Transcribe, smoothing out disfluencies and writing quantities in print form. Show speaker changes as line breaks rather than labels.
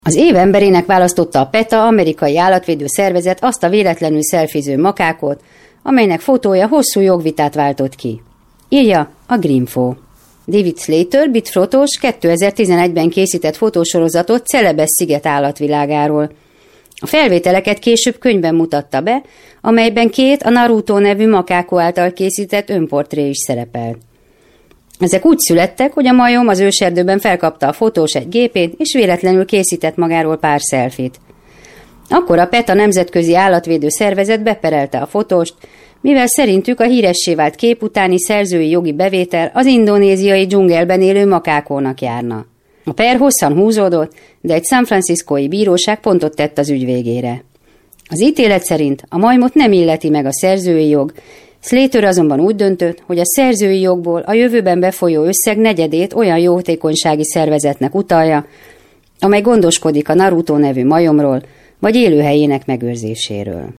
Az év emberének választotta a PETA, amerikai állatvédő szervezet azt a véletlenül szelfiző makákot, amelynek fotója hosszú jogvitát váltott ki. Írja a Grimfo. David Slater, brit fotós 2011-ben készített fotósorozatot Celebes sziget állatvilágáról. A felvételeket később könyvben mutatta be, amelyben 2 a Naruto nevű makákó által készített önportré is szerepel. Ezek úgy születtek, hogy a majom az őserdőben felkapta a fotós egy gépét, és véletlenül készített magáról pár szelfit. Akkor a PETA nemzetközi állatvédő szervezet beperelte a fotóst, mivel szerintük a híressé vált kép utáni szerzői jogi bevétel az indonéziai dzsungelben élő makákónak járna. A per hosszan húzódott, de egy San Franciscói bíróság pontot tett az ügy végére. Az ítélet szerint a majmot nem illeti meg a szerzői jog, Slater azonban úgy döntött, hogy a szerzői jogból a jövőben befolyó összeg negyedét olyan jótékonysági szervezetnek utalja, amely gondoskodik a Naruto nevű majomról, vagy élőhelyének megőrzéséről.